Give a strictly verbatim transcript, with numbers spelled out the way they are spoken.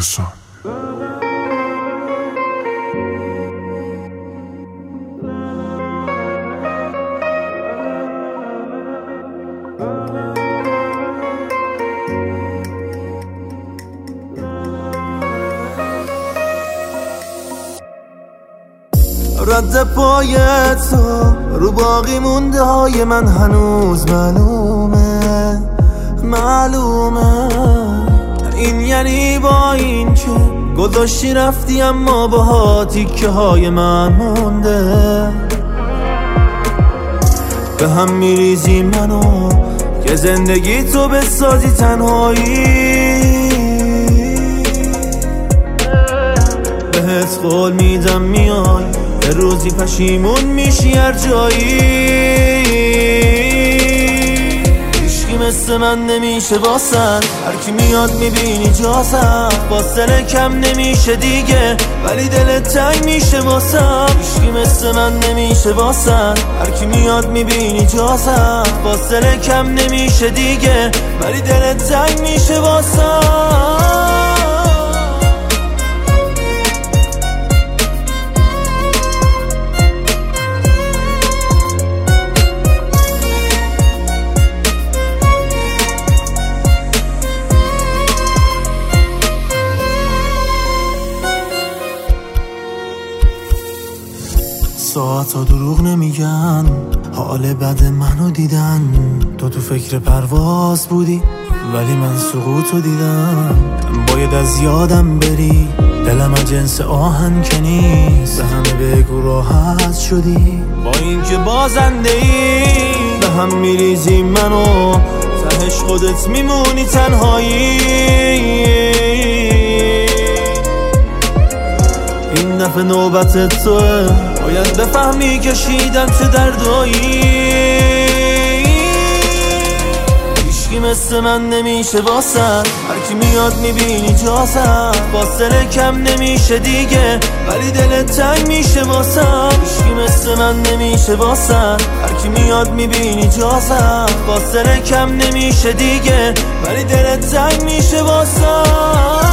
احسان. رد پای تو رو باقی مونده های من هنوز معلومه معلومه این یعنی با این که گذاشتی رفتی اما باها تیکه های من مونده. به هم میریزی منو که زندگی تو بسازی تنهایی. بهت قول میدم میای یه روزی پشیمون میشی هر جایی. هیچکی مثل من نمیشه واسه هر کی میاد میبینی جازم فاصله کم نمیشه دیگه ولی دلت تنگ میشه واسه. هیچکی مثل من نمیشه واسه هر کی میاد میبینی جازم فاصله کم نمیشه دیگه ولی دلت تنگ میشه واسه. ساعت ها دروغ نمیگن حال بد منو دیدن. تو تو فکر پرواز بودی ولی من سقوطو دیدم. باید از یادم بری دلم از جنس آهن که نیست. به همه بگو راحت شدی با اینکه بازنده ای. به هم میریزی منو تهش خودت میمونی تنهایی. این دفعه نوبت توه باید بفهمی کشیدم چه دردایی. هیچکی مثل من نمیشه واسه هر کی میاد میبینی جازم فاصله کم نمیشه دیگه ولی دلت تنگ میشه واسه. هیچکی مثل من نمیشه واسه هر کی میاد میبینی جازم فاصله کم نمیشه دیگه ولی دلت تنگ میشه واسه.